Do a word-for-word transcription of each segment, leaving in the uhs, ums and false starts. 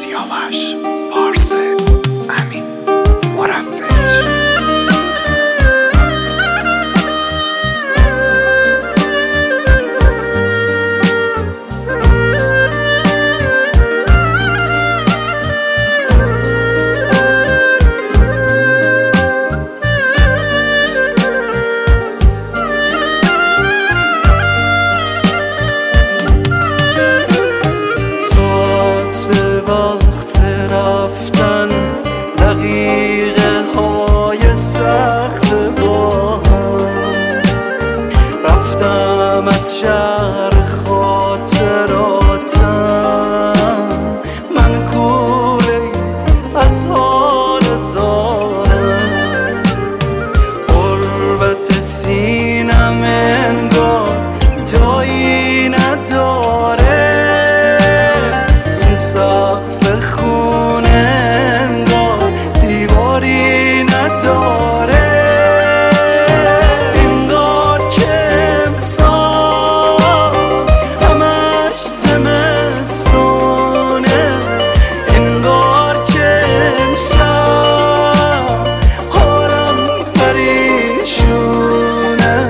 سیاوش پارسه امین مرفج. به وقت رفتن دقیقه های سخت با هم رفتم از شهر خاطراتم، من کوره از حال زارم، غربت سینم انگار جایی نداره، سقف خونه انگار دیواری نداره، انگار که امسال همش زمستونه، انگار که امشب حالم پریشونه،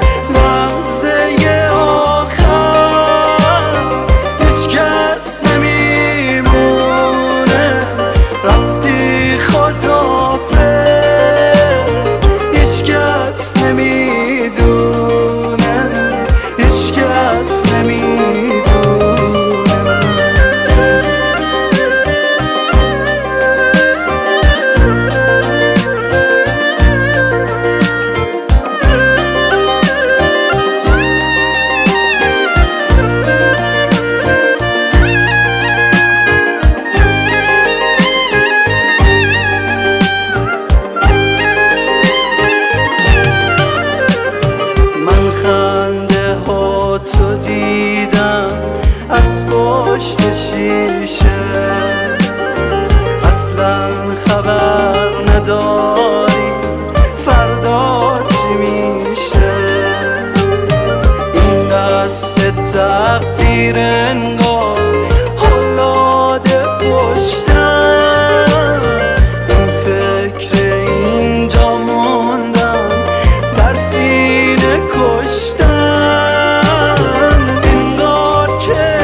لحظه آخر هیچ کس رفتی خداحافظ، هیچ کس نمیدونه، هیچ کس نمیدونه. خنده ها تو دیدم از پشت شیشه، اصلا خبر نداری فردا چی میشه، این دست تقدیر انگار حلاده پشتم، این فکر اینجا موندم در سینه کشتم، انگار که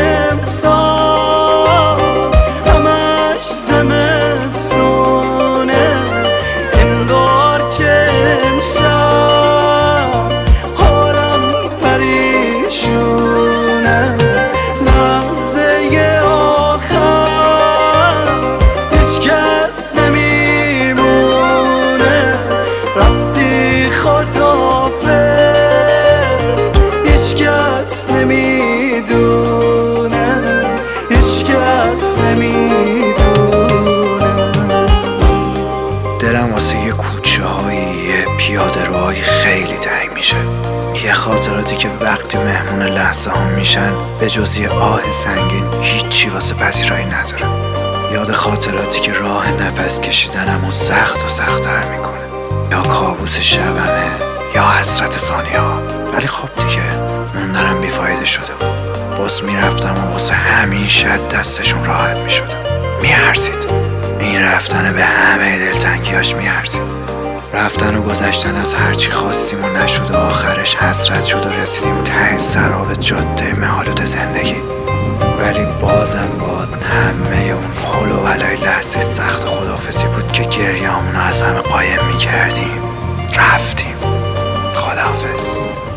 امسال همش زمستونه، انگار که امشب حالم پریشونه، لحظه آخر هیچ کس نمیمونه، رفتی خداحافظ، هیچ کس نمیدونه، هیچ کس نمیدونه. دلم واسه یه کوچه هایی یه پیاده روهایی خیلی تنگ میشه، یه خاطراتی که وقتی مهمون لحظه ها میشن به جز یه آه سنگین هیچی واسه پذیرایی نداره، یاد خاطراتی که راه نفس کشیدنم و سخت و سخت‌تر میکنه، یا کابوس شبمه یا حسرت ثانیه ها، ولی خب دیگه موندنم بیفایده شده بود، بس میرفتم و واسه همیشه دستشون راحت میشدم، میارزید این رفتن به همه دلتنگیاش میارزید، رفتن و گذشتن از هرچی خواستیم و نشد و آخرش حسرت شد و رسیدیم ته سراب جاده مهالود زندگی، ولی بازم باد همه اون حول و ولای لحظه سخت خداحافظی بود که گریه‌هامون از همه قایم میکردیم، رفتیم، خداحافظ.